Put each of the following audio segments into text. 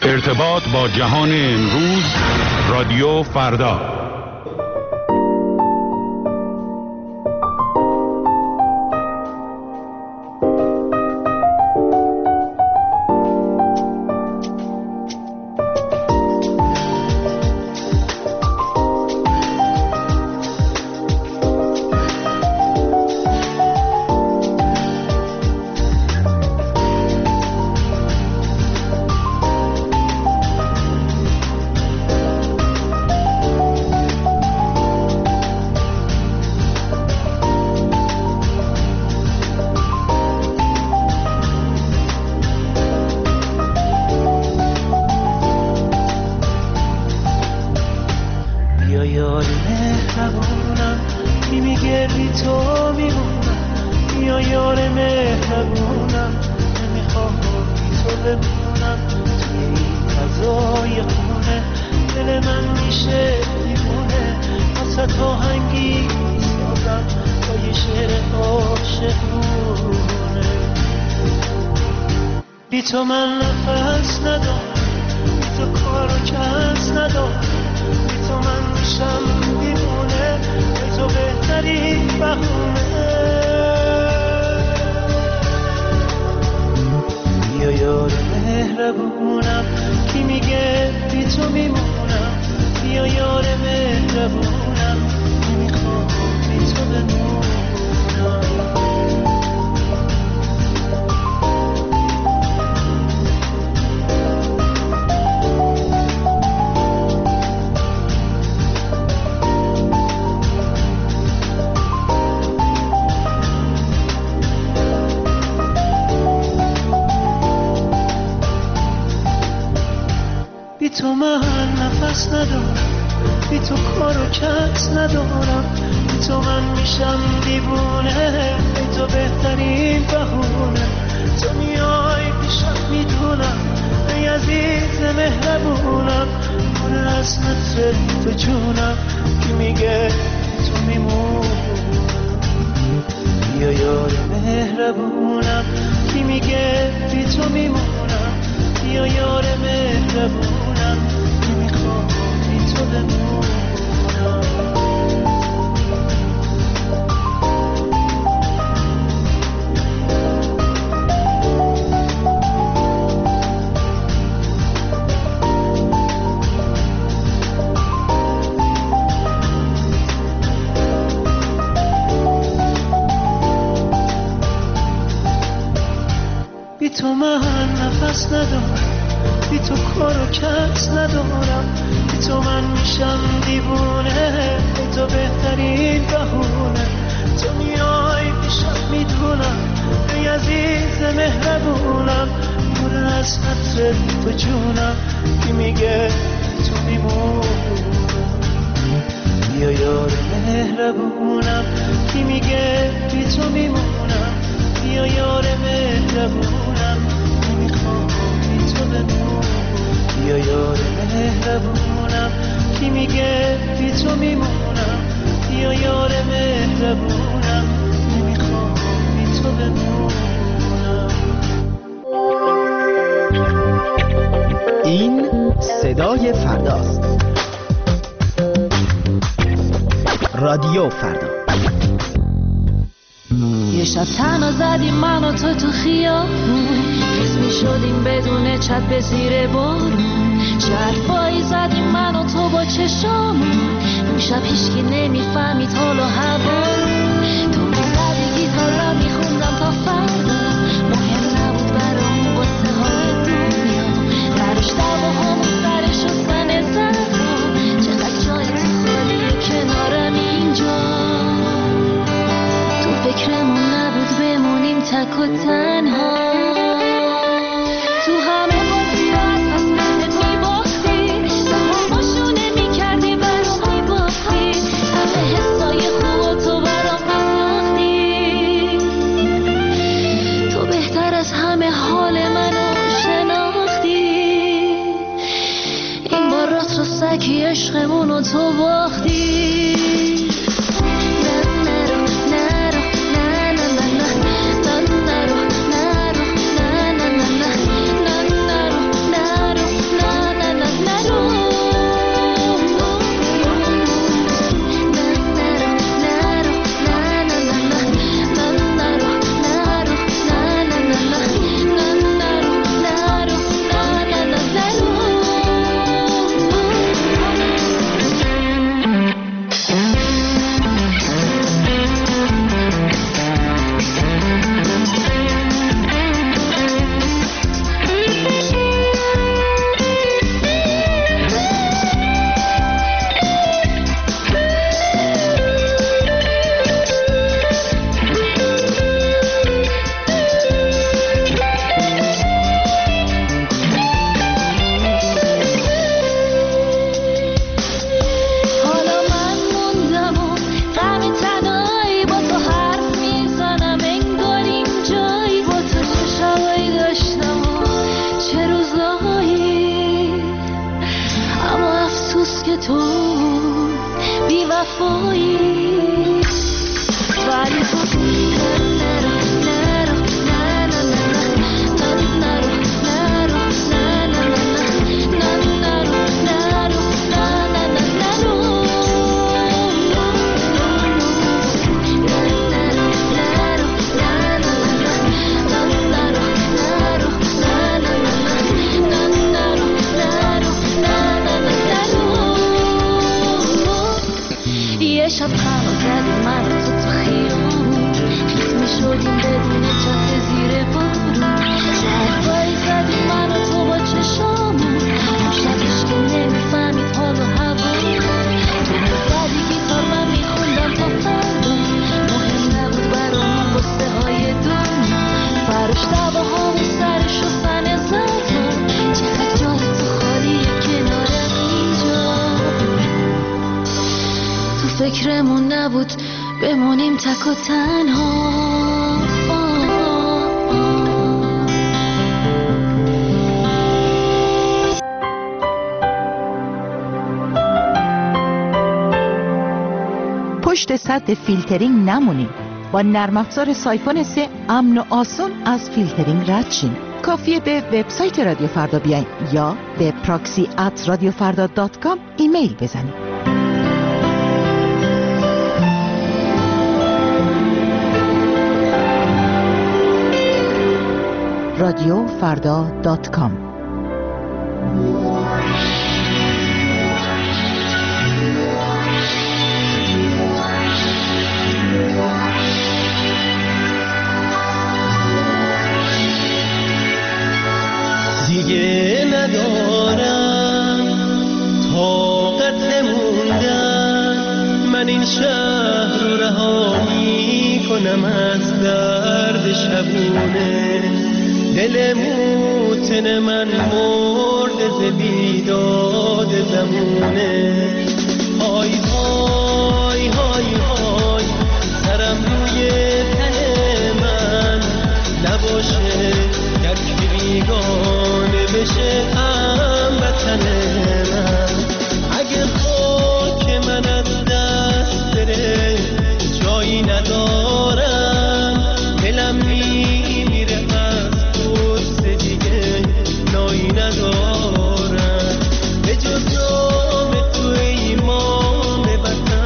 ارتباط با جهان امروز، رادیو فردا. تو من نفس ندارم، بی تو کار و کس ندارم، بی تو من میشم دیوونه، بی تو بهترین بهونه. بیا یار مهربونم کی میگه بی تو میمونم، بیا یار مهربونم نمیخوام بی تو بمونم. بی تو من نفس ندارم، بی تو کار و کس ندارم، بی تو من میشم دیوونه، بی تو بهترین بهونه. تو میای پیشم میدونم ای عزیز مهربونم، پر از نصر تو جونم کی میگه تو میمونم. بیا یار مهربونم کی میگه بی تو میمونم، بیا یار مهربونم نمیخوام بی تو بمونم. بی تو من نفس ندارم، بی تو کار و کس ندارم، بی تو من میشم دیوونه، بی تو بهترین بهونه. تو میای پیشم میدونم ای عزیز مهربونم، پر از عطر تو جونم کی میگه تو میمونم. بیا یار مهربونم کی میگه بی تو میمونم، بیا یار مهربونم نمیخوام بی تو بمونم. بیا یار مهربونم کی میگه بی تو میمونم، بیا یار مهربونم نمیخوام بی تو بمونم. این صدای فرداست. رادیو فردا. یه شب تنها زدیم من و تو خیابون، کس می شدیم بدون چت به زیر بارون، چه حرفایی زدیم من و تو با چشامون، اون شب هیچکی نمیفهمید حال و هوا. تو میزدی گیتار را میخوندم تا فردا، مهم نبود برام قصه های دنیا، درش دعواهامون سر شستن زرها، چقدر جای تو خالیه کنارم اینجا. تو فکرمون نبود بمونیم تک و تنها، تو همه بازی ها از تصمیمت میباختی، تماماشو نمیکردی برام میباختی، همه حسای خوب تو برام میساختی. تو بی وفایی ولی تو نرو نرو نه نه نه نه نرو نرو نه نه نه نرو نرو نه نه نه نرو یه شب هوا زدیم من و تو خیابون خیس می شدیم بدون چتر زیر بارون حرفایی زدیم من و تو با چشامون اون شبش که نمیفهمید حال و هوا تو میزدی گیتار من میخوندم تا فردا مهم نبود برامون قصه های دنیا فراش دواهامون سر شستن زرفا چقدر جای تو خالیه کنارم اینجا تو فکرمون نبود بمونیم تک و تنها پشت سد فیلترینگ نمونید. با نرم افزار سایفون 3 امن و آسون از فیلترینگ رد شین. کافیه به وبسایت رادیو فردا بیاین یا به proxy@radiofarda.com ایمیل بزنید. radiofarda.com دیگه ندارم طاقت موندن من این شهر رو رها میکنم از درد شبونه دل موتن من مرد ز بیداد زمونه های های های های سرم روی تن من نباشه گر که بیگانه بشه هموطن من اگه خاک من از دست بره جایی ندارم دلم میمیره از قصه دیگه نایی ندارم به جز نام تو ایمان وطن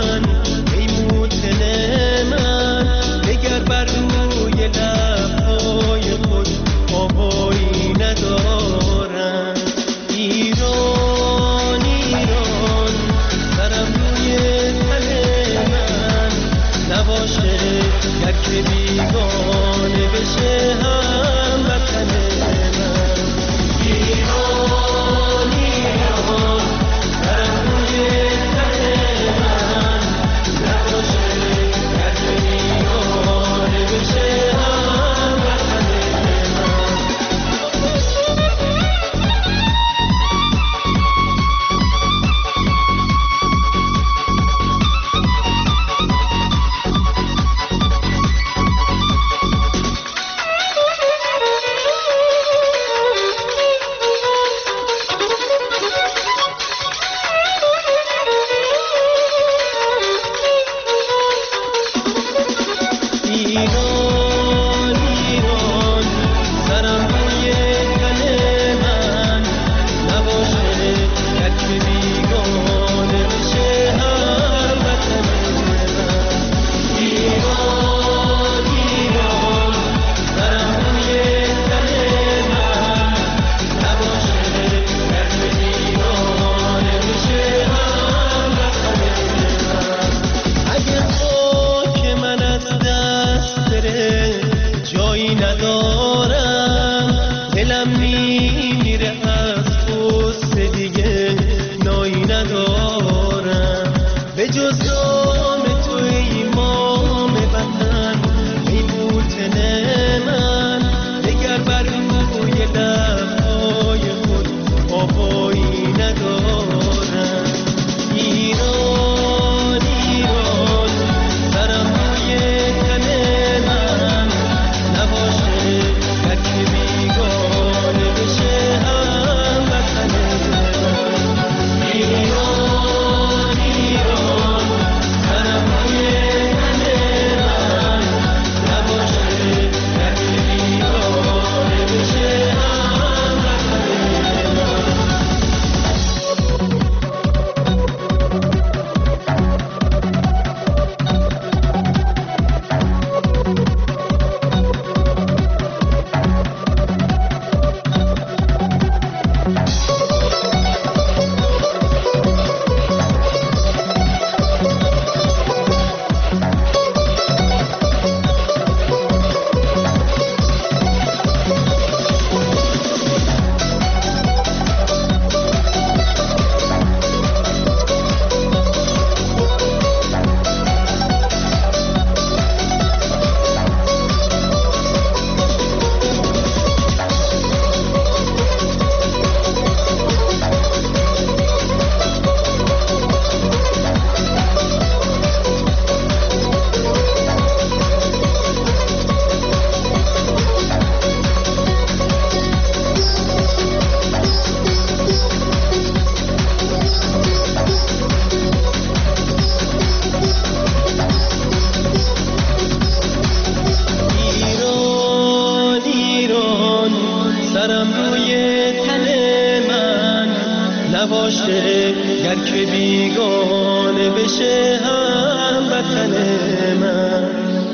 نباشه گر که بیگانه بشه هم وطن من.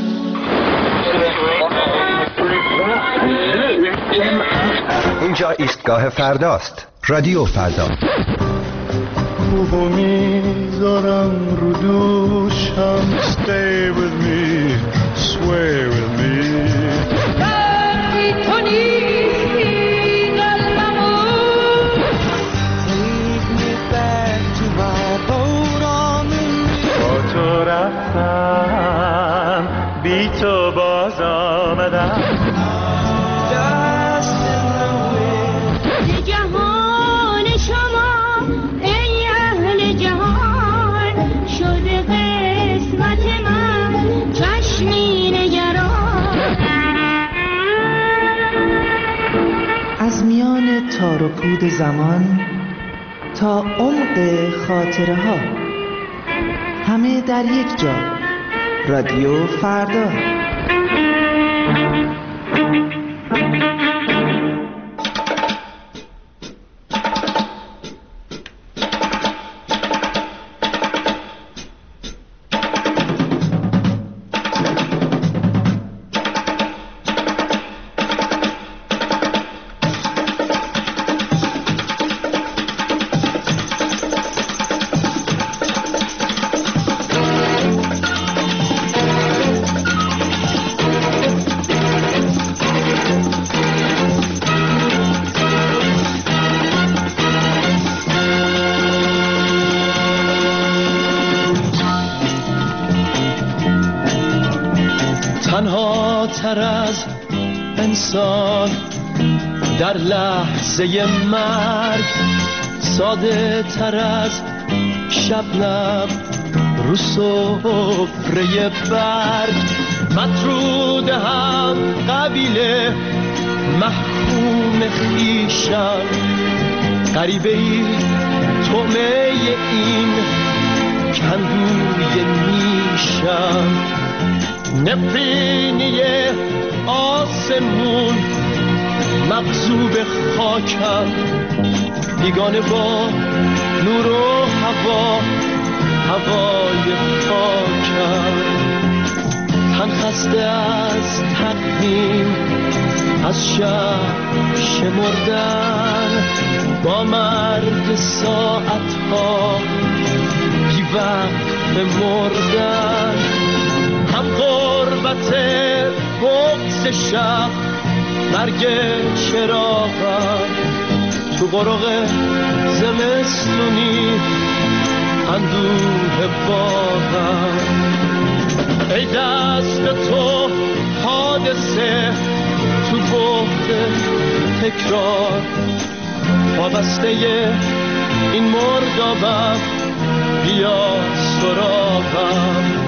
اینجا ایستگاه فرداست. رادیو فردا. کوبو میذارم رو دوشم. Stay with me, sway with me. وقتی تو نیستی قلبمون Take me back to my boat on the river. با تو رفتم بی تو باز آمدم. از میان تار و پود زمان تا عمق خاطره ها، همه در یک جا. رادیو فردا. تنها تر از انسان در لحظه مرگ، ساده تر از شبنم رو سفره برگ، مطرود هم قبیله محکوم خویشم، غریبه ای طعمه این کندوی نیشم، نفرینی آسمون مغصوب خاکم، بیگانه با نور و هوا هوای خاکم، تن خسته از تقویم از شب شمردن، با مرگ ساعتها بی وقت مردن، هم غربت بغض شب مرگ چراغم، تو برق زمستونی اندوه باغم، ای دست تو حادثه تو بعد تکرار، وابسته این مردابم بیا سراغم.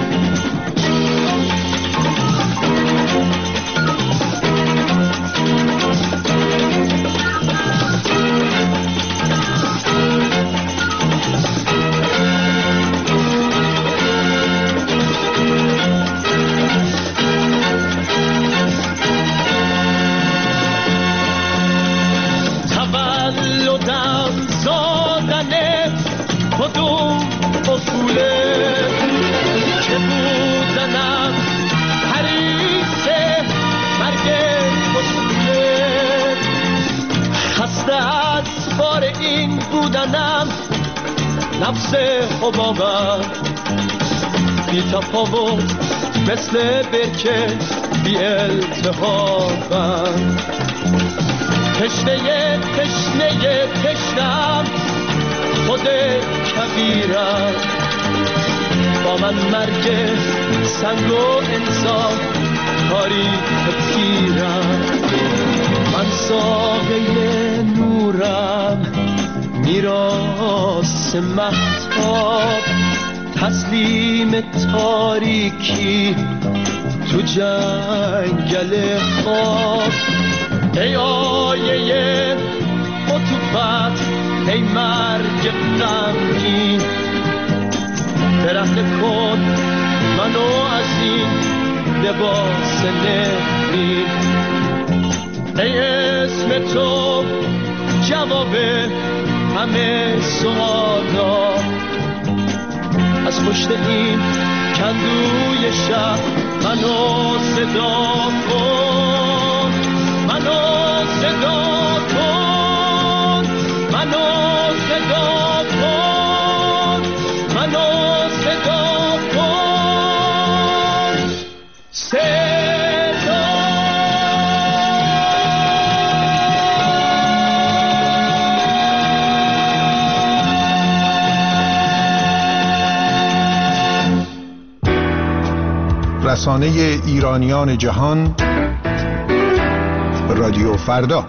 نفس حبابم بی تفاوت مثل برکه بی التهابم، تشنه تشنم خود کبیرم، با من مرگ سنگ و انسان تاریخ پیرم، من ساقه نورم میراث مهتاب، تسلیم تاریکی تو جنگل خواب، ای آیه عطوفت ای مرگ غمگین، برهنه کن منو از این لباس نفرین، ای اسم تو جواب همه سوالا از پشت این کندوی شب منو صدا کن، منو صدا کن، منو صدا کن، منو صدا کن. رسانه ایرانیان جهان، رادیو فردا.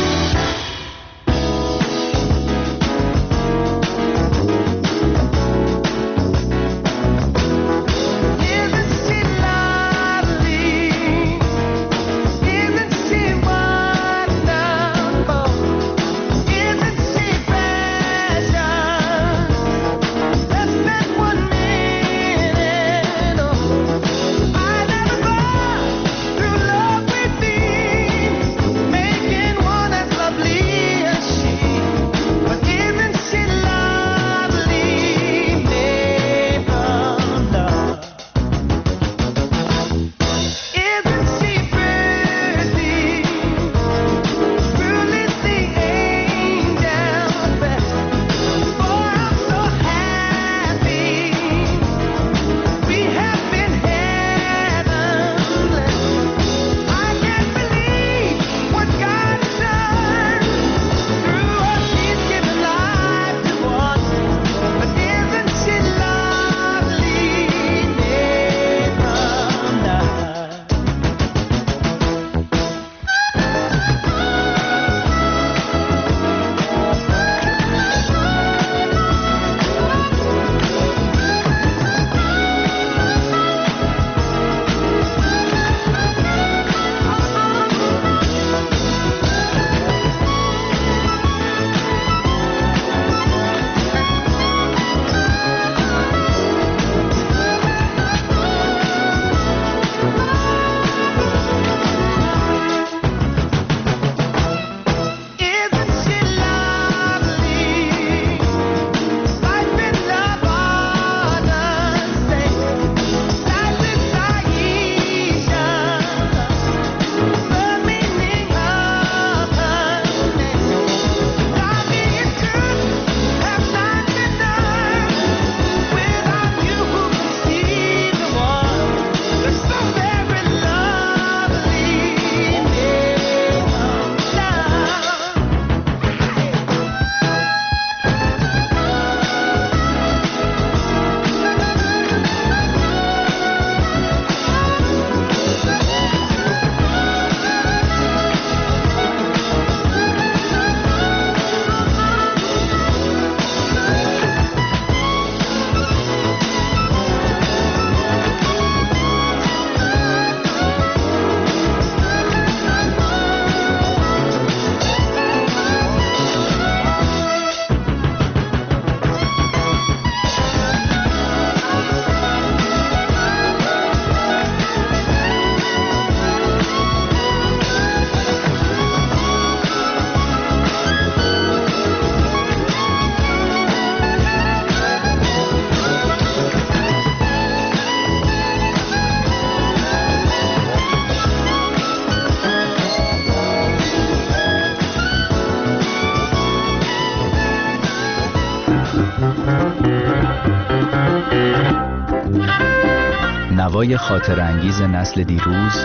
نوای خاطرانگیز نسل دیروز،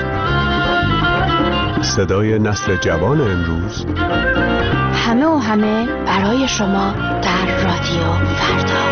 صدای نسل جوان امروز، همه و همه برای شما در رادیو فردا.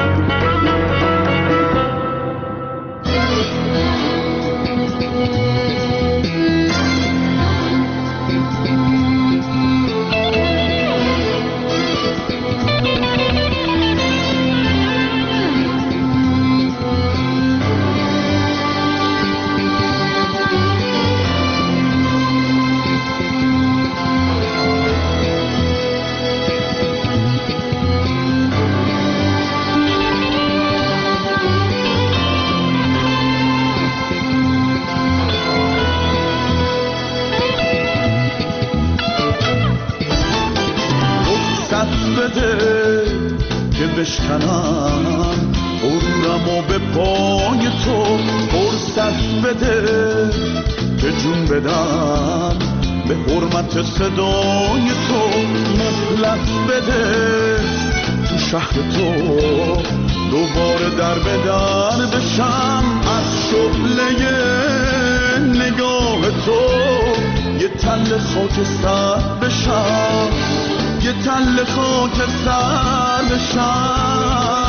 بده که بشکنم غرورم و به پای تو فرصت بده که جون بدم به حرمت صدای تو مهلت بده تو شهر تو دوباره در به در بشم از شعله نگاه تو یه تل خاک سر بشم یه تل خاک سر بشم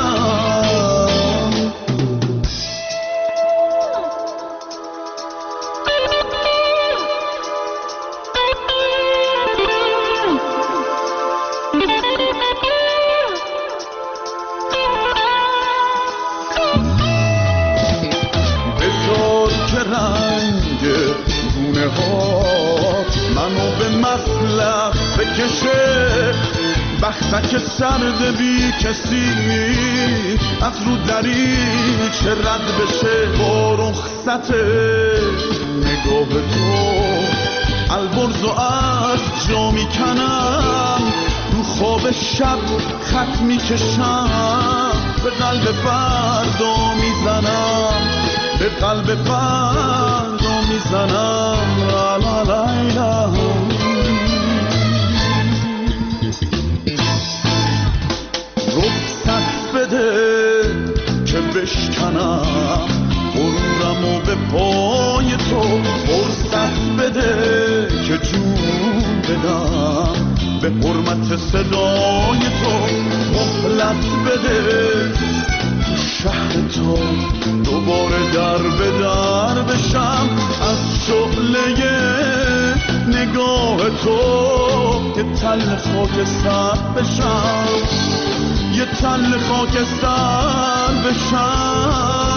منو به مسلخ بکشه بختک سرد بی کسی از رو دریچه رد بشه با رخصت نگاه تو البرز و از جا میکنم رو خواب شب خط میکشم به قلب فردا میزنم به قلب فردا میزنم لا لا لا لا رخصت بده که بشکنم غرورم و به پای تو فرصت بده که جون بدم به حرمت صدای تو مهلت بده شهر تو دوباره در به در بشم از شعله نگاه تو یه تل خاک سر بشم یه تل خاک سر بشم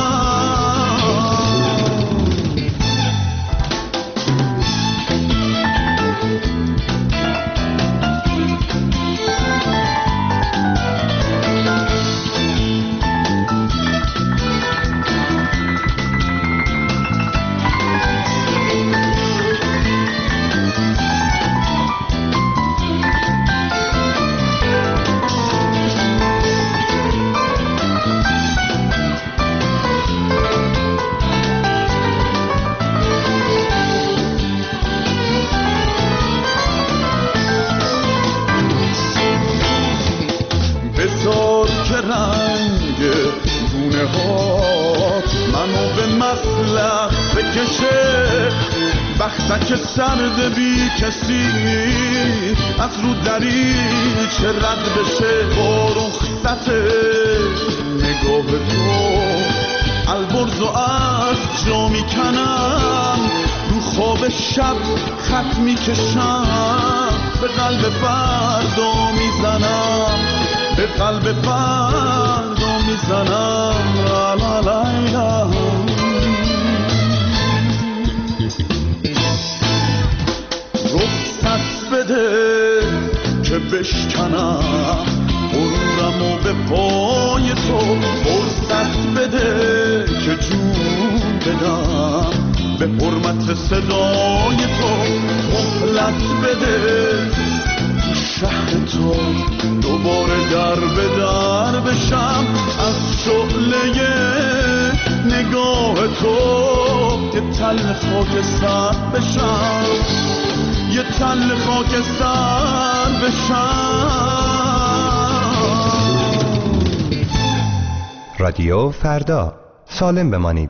بختک سرد بی کسی از رو دریچه رد بشه با رخصت نگاه تو البرز و از جا میکنم رو خواب شب خط میکشم به قلب فردا میزنم به قلب فردا میزنم لا لا لا لا رخصت بده که بشکنم غرورم و به پای تو فرصت بده که جون بدم به حرمت صدای تو مهلت بده شهر تو دوباره در به در بشم از شعله نگاه تو یه تل خاک سر بشم یه تل خاک سر بشم رادیو فردا، سالم بمانید.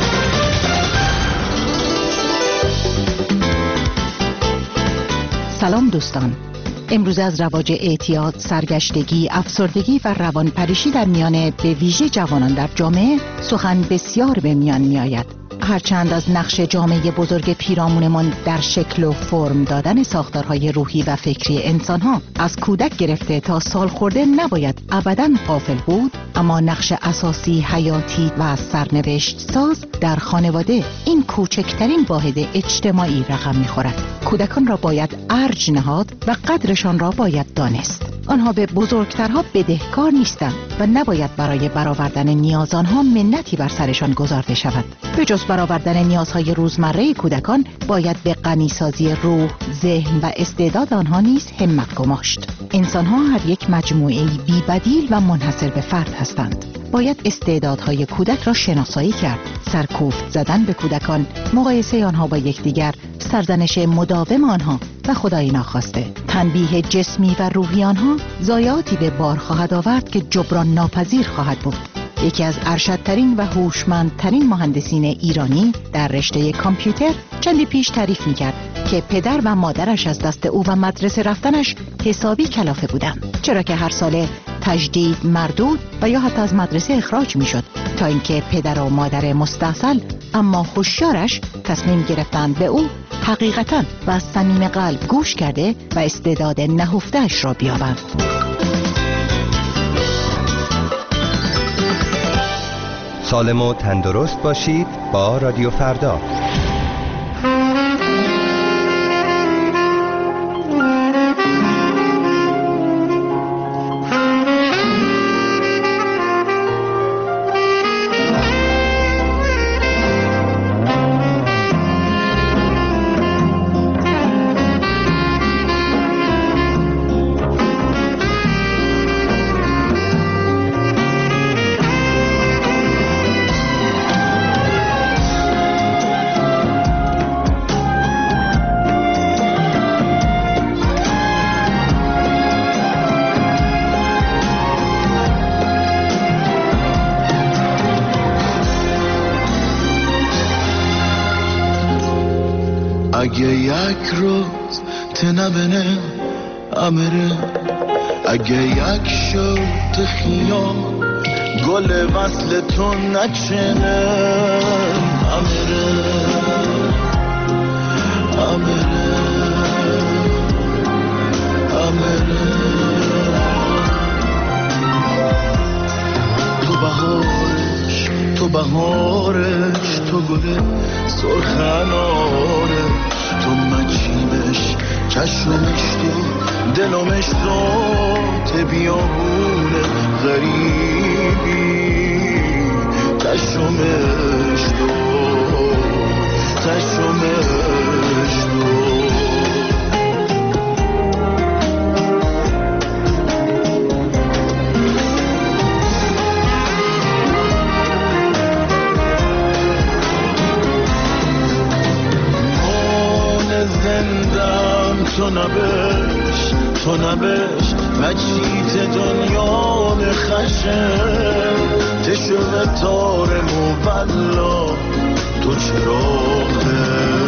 سلام دوستان، امروز از رواج اعتیاد، سرگشتگی، افسردگی و روانپریشی در میان به ویژه جوانان در جامعه سخن بسیار به میان می آید. هرچند از نقش جامعه بزرگ پیرامونمان در شکل و فرم دادن ساختارهای روحی و فکری انسانها از کودک گرفته تا سالخورده نباید ابداً غافل بود، اما نقش اساسی، حیاتی و سرنوشت ساز در خانواده این کوچکترین واحد اجتماعی رقم می‌خورد. کودکان را باید ارج نهاد و قدرشان را باید دانست. آنها به بزرگترها بدهکار نیستند و نباید برای برآوردن نیاز آنها منتی بر سرشان گذارده شود. به جز برآوردن نیازهای روزمره کودکان باید به غنیسازی روح، ذهن و استعداد آنها نیز همت گماشت. انسانها هر یک مجموعه‌ای بی‌بدیل و منحصر به فرد هستند. باید استعدادهای کودک را شناسایی کرد، سرکوفت زدن به کودکان، مقایسه آنها با یکدیگر، سرزنش مداوم آنها و خدای ناخواسته تنبیه جسمی و روحی آنها ضایعاتی به بار خواهد آورد که جبران ناپذیر خواهد بود. یکی از ارشدترین و هوشمندترین مهندسین ایرانی در رشته کامپیوتر چندی پیش تعریف می‌کرد که پدر و مادرش از دست او و مدرسه رفتنش حسابی کلافه بودند، چرا که هر ساله تجدید، مردود و یا حتی از مدرسه اخراج می‌شد، تا اینکه پدر و مادر مستاصل اما هوشیارش تصمیم گرفتند به او حقیقتاً و از صمیم قلب گوش کرده و استعداد نهفته‌اش را بیابند. سالم و تندرست باشید با رادیو فردا. اگه یک روز تنبنه امره، اگه یک شد خیام گل وصل تو نچنه امره امره امره. تو بهارش تو بهارش تو گل سرخناره، تو مچیمش چشمش تو دلمش ذات بیابونه غریبی، چشمش تو چشمش تو. تو نبش تو نبش مجید دنیا نخشه، تشوه تار مولا تو چراغه،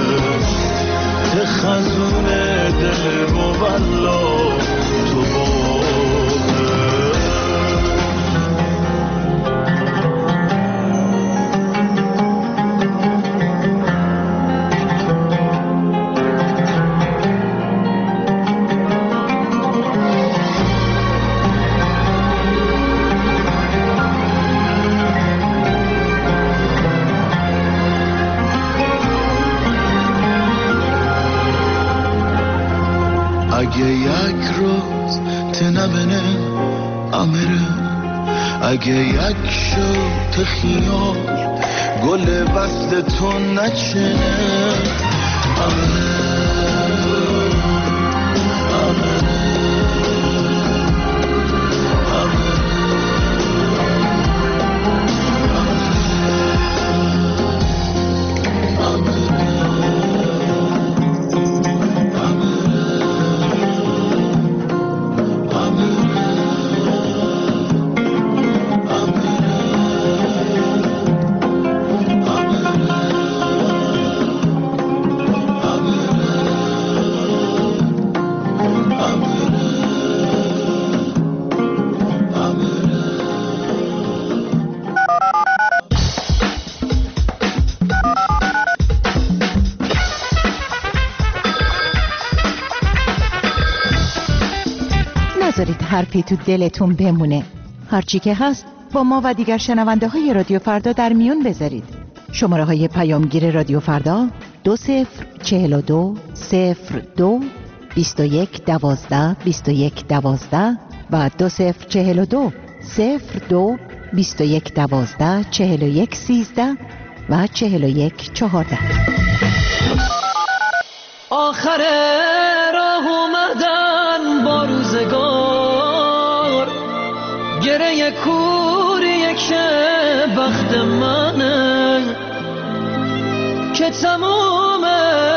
تخزون دل مولا تو باغه. اگه یک روز تنبنه امره، اگه یک شد خیال گل وصل تو نچنه امره امره نذارید حرفی تو دلتون بمونه. هرچی که هست با ما و دیگر شنونده های رادیو فردا در میون بذارید. شماره های پیامگیر رادیو فردا 204202 21 12 21 12 و 2042 02 21 12 41 13 و 41 14. آخر راه اومدن با روزگار، گره کوریه که بخت منه که تموم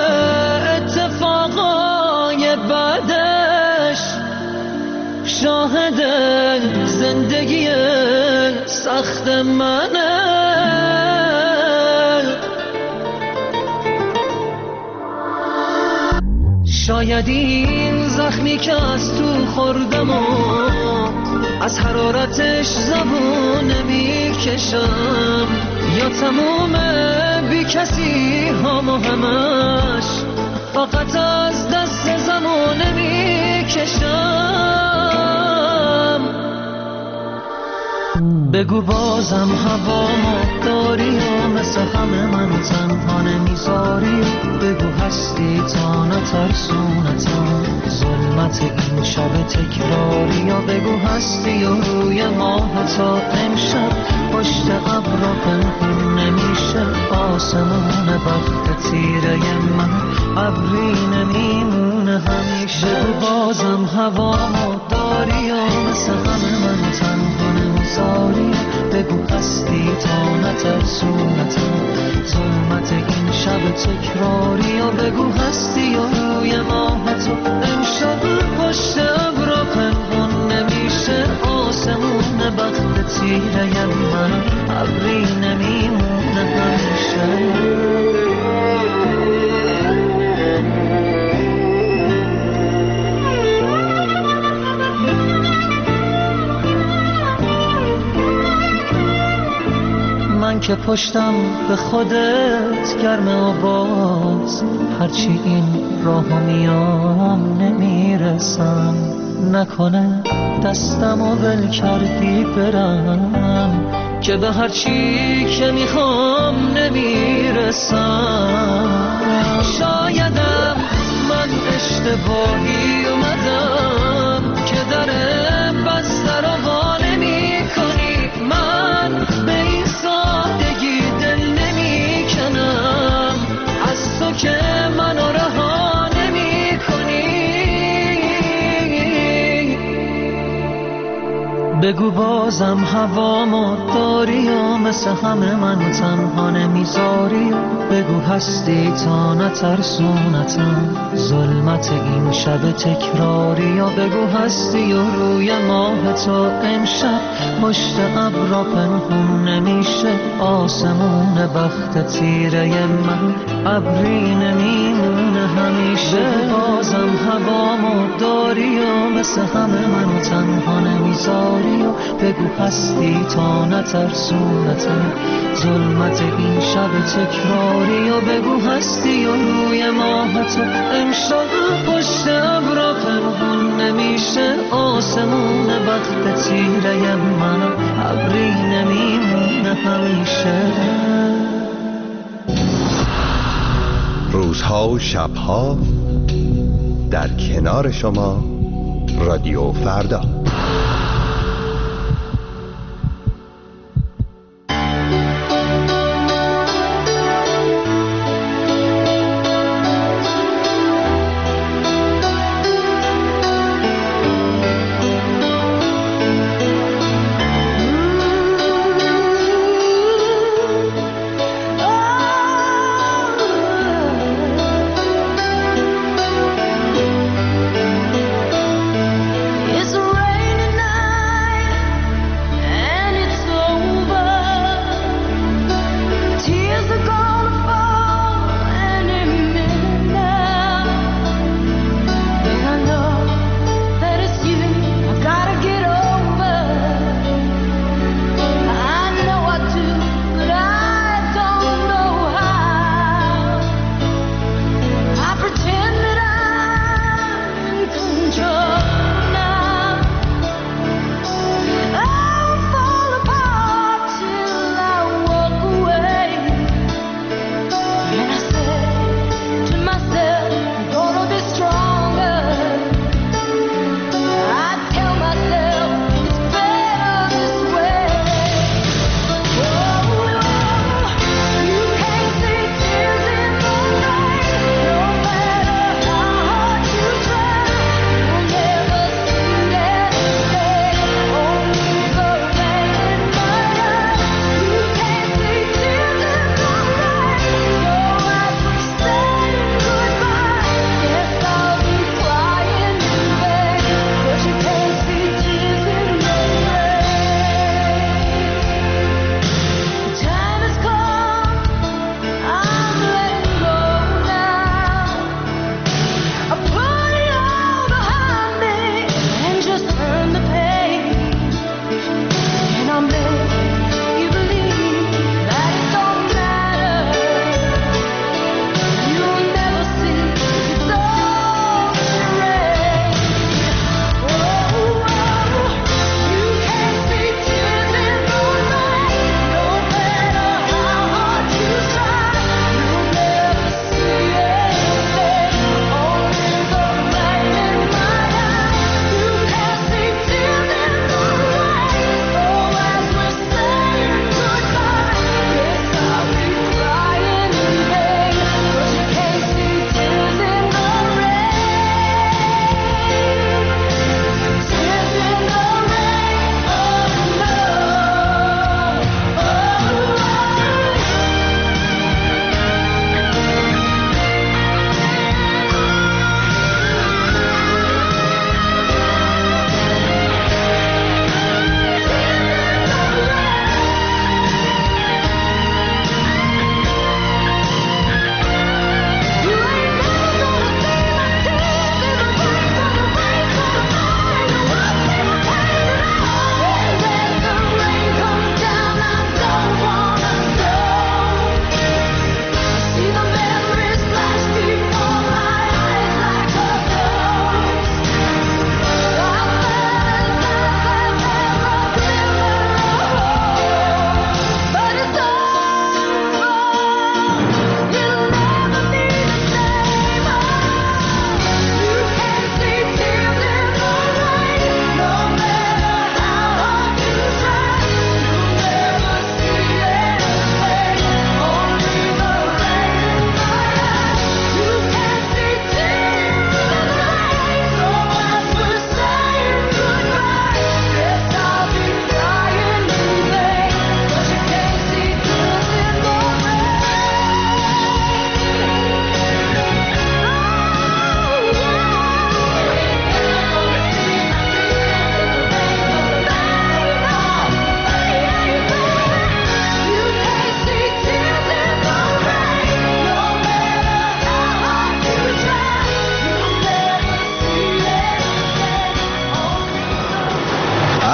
اتفاقای بعدش شاهد زندگی سخت منه. شاید این زخمی که از تو خوردم و از حرارتش زبون نمیکشم، یا تموم بی کسی هم و همش فقط از دست زمان نمیکشم. بگو بازم هوامو داری و مثل همه من تنها نمیذاری. بگو هستی تا نترسونتم ظلمت این شب تکراری. یا بگو هستی و روی ماه تا امشب پشت ابرا پنهون نمیشه. آسمون وقت تیره من ابری نمیمونه همیشه. بگو بازم هوامو داری و مثل همه من تنها نمیذاری. بگو هستی تا نترسونتم ظلمت این شب تکراری. یا بگو هستی و روی ماه تو امشب پشت ابرا پنهون نمیشه. آسمون بخت تیره من ابری نمیمونه همیشه. من که پشتم به خودت گرمه و باز هرچی این راهو میام نمیرسم. نکنه دستم و ول کردی برم که به هرچی که میخوام نمیرسم. شایدم من اشتباهی اومدم که در بسته رو وا نمی کنی. من به این سادگی دل نمی کنم از تو که منو رها نمی کنی. بگو بازم هوامو داری و مثل همه من تنها نمیذاری. بگو هستی تا نترسونتم ظلمت این شب تکراری. یا بگو هستی و روی ماه تو امشب پشت ابرا پنهون نمیشه. آسمون بخت تیره من ابری نمیمونه همیشه. بازم هوامو داری و مثل همه من تنها نمیذاری. بگو هستی تا نترسونتم ظلمت این شب تکراری. یا بگو هستی و روی ماه تو امشب پشت ابرا پنهون نمیشه. آسمون بخت تیره من ابری نمیمونه همیشه. روزها و شبها در کنار شما رادیو فردا. It's a rain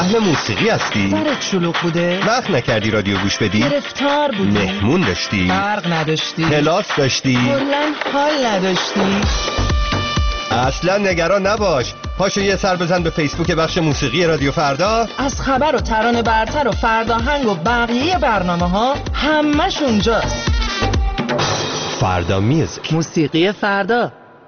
اهل موسیقی هستی؟ سرت شلوغ بوده؟ وقت نکردی رادیو گوش بدی؟ گرفتار بودی؟ مهمون داشتی؟ برق نداشتی؟ کلاس داشتی؟ کلاً حال نداشتی؟ اصلا نگران نباش، پاشو یه سر بزن به فیسبوک بخش موسیقی رادیو فردا. از خبر و ترانه برتر و فرداهنگ و بقیه برنامه ها همش اونجاست. فردا میوزیک، موسیقی فردا.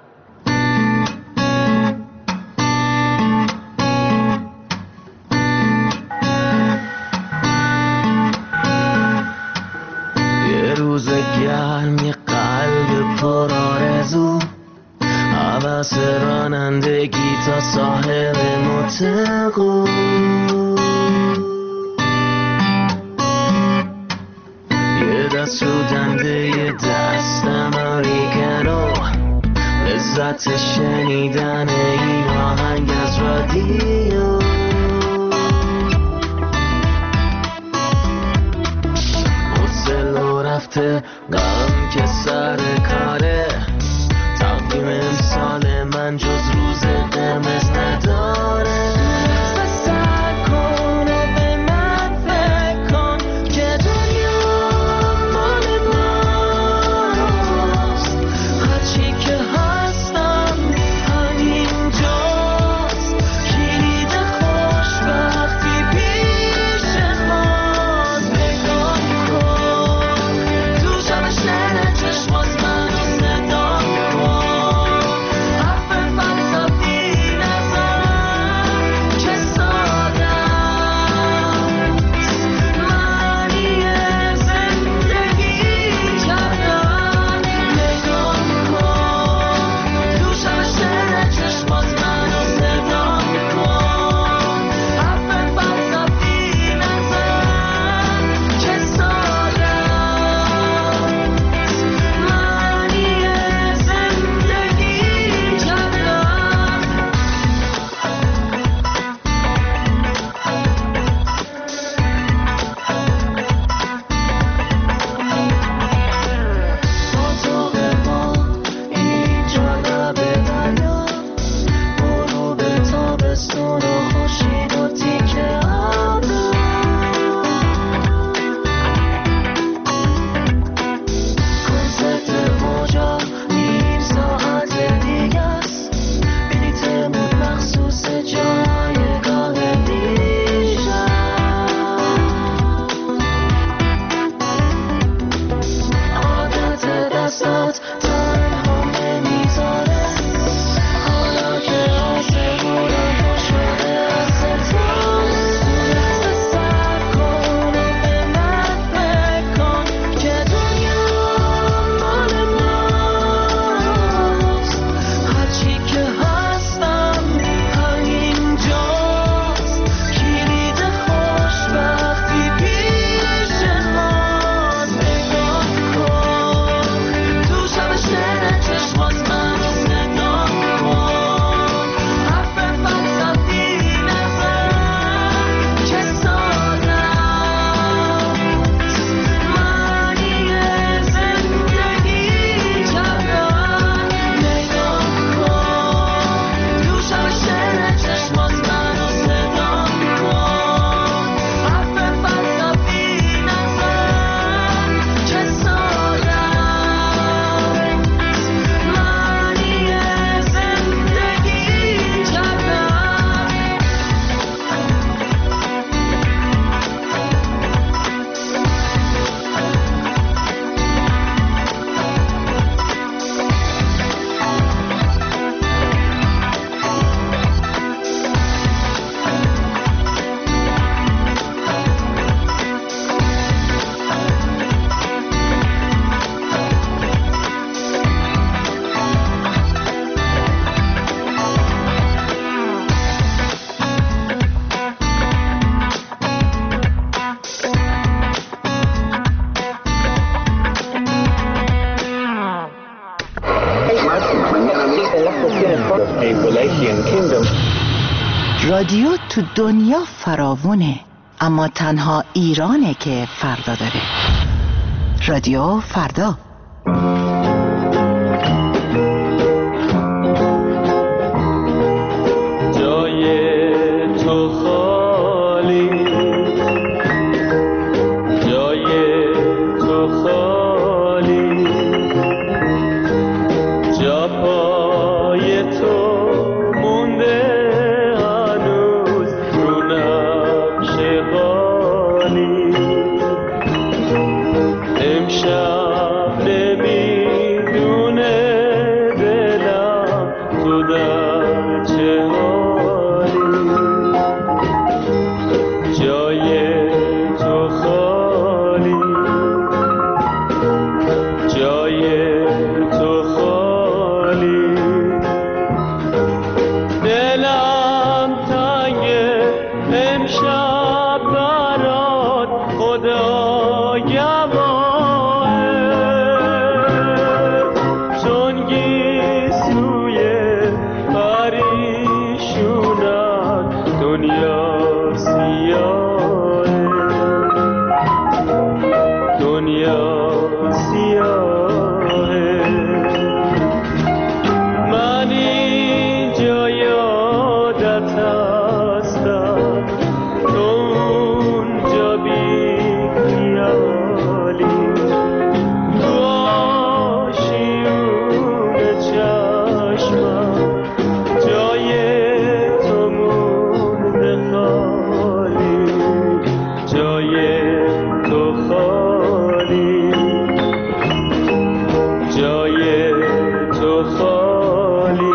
یه روز گرم، یه قلب پر آرزو، حوث رانندگی تا ساحل متقو، یه دست رو دنده یه دست امریکنو، لذت شنیدن این آهنگ از رادیو. حوصله رفته غم که سر کاره، تقویم امسال من جز روز قرمز نداره. سر کن و به من فکر کن که دنیا مال ماست، هرچی که هستم همینجاست، کلید خوشبختی پیش ماست. نگاه کن تو شب شهر چشمات منو صدا کن، حرف فلسفی نزن که ساده است، معنی زندگی کردن. نگاه کن تو شب شهر چشمات منو صدا کن، حرف فلسفی نزن که ساده است، معنی زندگی اتاق ما اینجا لب دریا، غروب تابستون و خورشید و تیکه ابرو، کنسرت موجا نیم ساعت دیگه است، بلیتمون مخصوص جایگاه دیشب. عادت دستات تنها نمیذاره، حالا که آسمونم پر شده از ستاره. سر کن و به من فکر کن که دنیا مال ماست، هرچی که هستم همینجاست، کلید خوشبختی پیش ماست. نگاه کن تو شب شهر چشمات منو صدا کن، حرف فلسفی نزن که ساده است، معنی زندگی کردن. نگاه کن تو شب شهر چشمات منو صدا کن، حرف فلسفی نزن که ساده است، معنی زندگی رادیو تو دنیا فراوونه، اما تنها ایرانه که فردا داره. رادیو فردا. جای تو خواهد امشب برات خدا گواهه چون گیسوی پریشونت دنیا سیاهه دنیا سیاهه من اینجا یادت هستم تو اونجا بی خیالی تو آشیون چشمم جای تو مونده خالی جای تو خالی جای تو خالی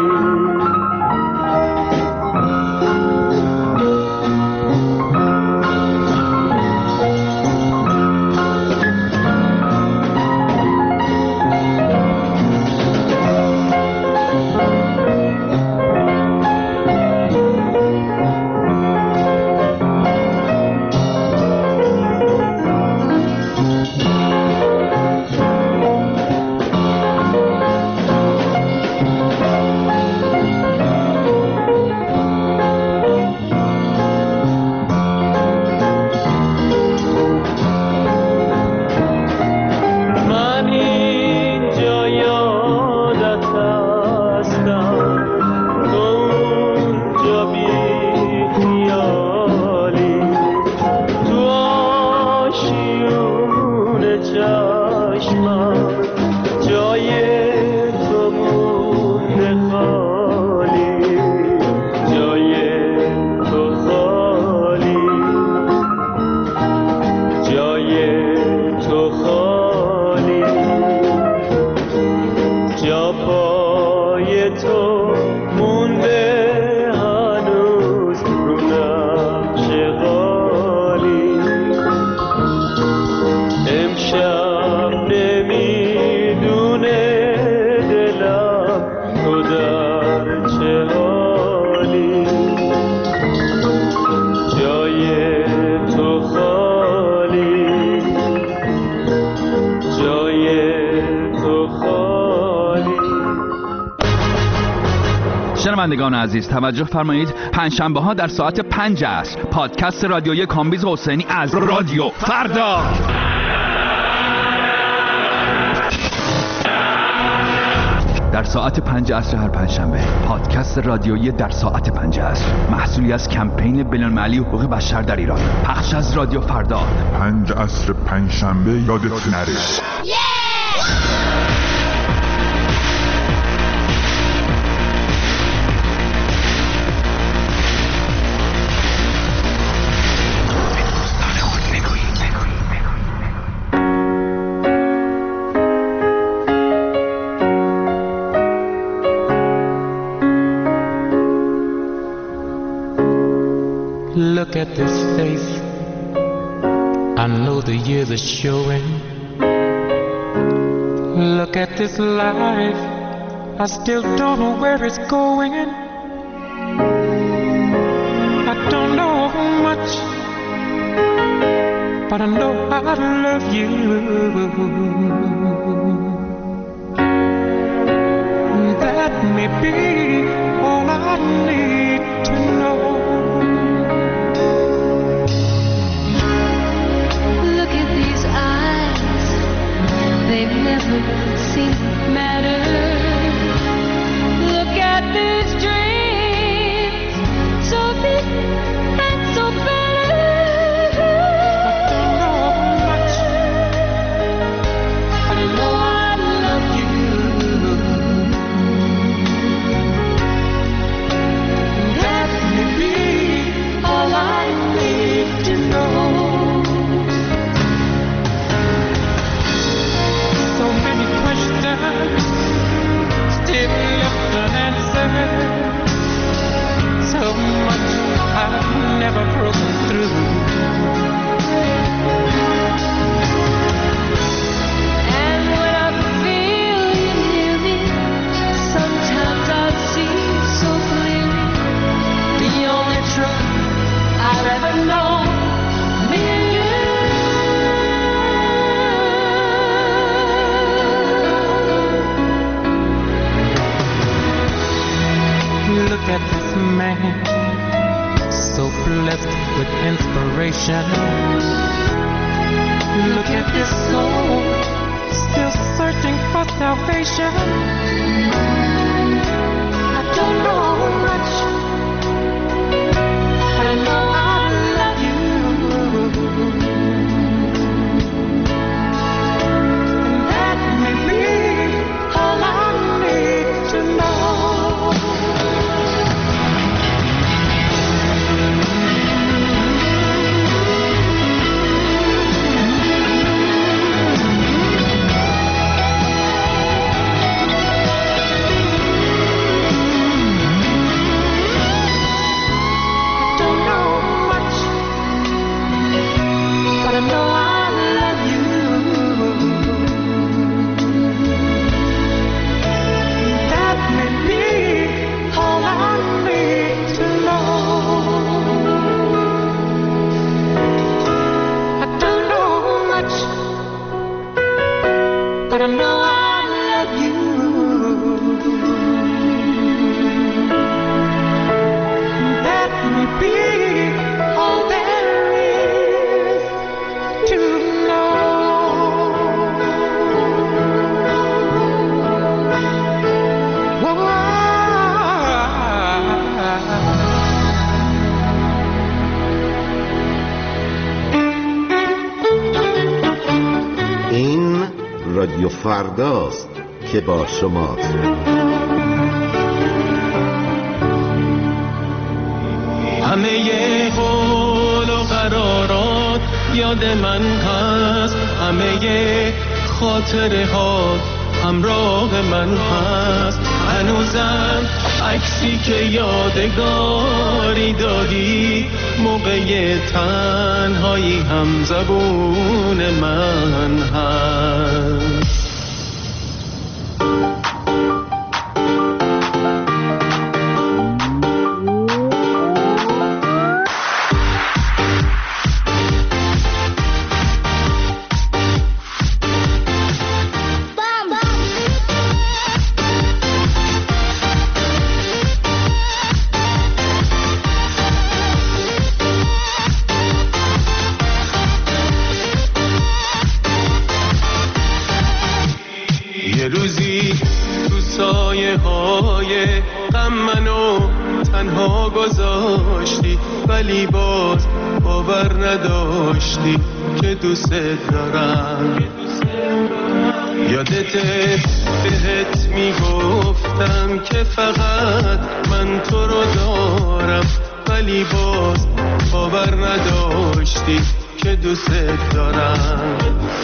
من اینجا یادت هستم تو اونجا بی خیالی تو آشیون چشمم جای تو مونده خالی جای تو خالی جای تو خالی جا پای تو مونده هنوز رو نقش قالی امشب نمیدونه دلم تو در چه حالی جای تو خالی جای تو خالی شنوندگان عزیز توجه فرمایید، پنجشنبه ها در ساعت 5 عصر پادکست رادیویی کامبیز حسینی از رادیو فردا. در ساعت 5 عصر هر پنجشنبه پادکست رادیویی در ساعت 5 عصر محصولی از کمپین بین‌المللی حقوق بشر در ایران، پخش از رادیو فردا. 5 عصر پنجشنبه یادت نره. Look at this face, I know the years are showing. Look at this life, I still don't know where it's going. I don't know much, but I know I love you. That may be all I need to know. They've never seen matter. Look at these dreams, so big and so better. I don't know much, but I know I forever known me and you. Look at this man, so blessed with inspiration. Look at this soul, still searching for salvation. I don't know much, but I know I love you. And that may be all I need to know. رادیو فرداست که با شماست. همه قول و قرارات یاد من هست، همه خاطره ها همراه من هست. هنوزم عکسی که یادگاری دادی، موقع تنهایی هم زبون من هست. ولی باز باور نداشتی که دوست دارم. یادته بهت میگفتم که فقط من تو رو دارم، ولی باز باور نداشتی که دوست دارم.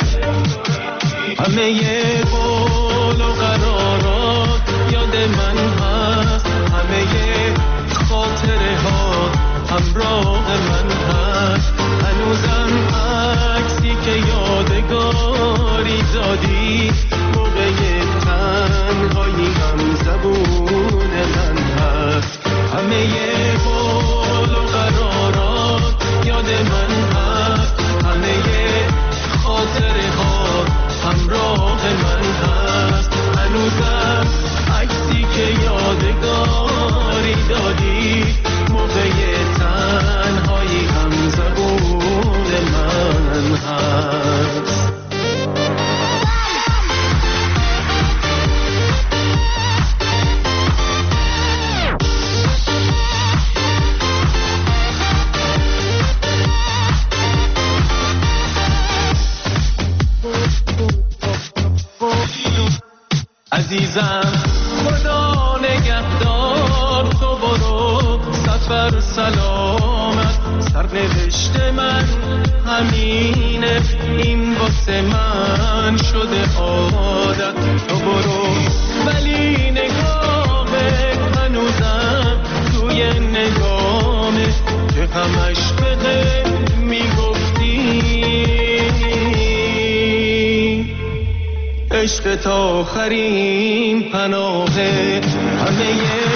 همه قول و قرارات یاد من هست، همه خاطره ها همراه من هست. هنوزم عکسی که یادگاری دادی، موقع تنهایی هم زبون من هست. همه قول و قرارات یاد من هست، همه خاطره ها همراه من هست. هنوزم عکسی که یادگاری دادی، موقع تنهایی هم زبون من هست. عزیزم خدا نگهدار، تو برو سفر سلامت. سرنوشت من همینه، این واسه من شده عادت. تو برو ولی نگاهه هنوزم توی نگامه، که همش بده میگفتی عشق تا آخرین پناهه. همه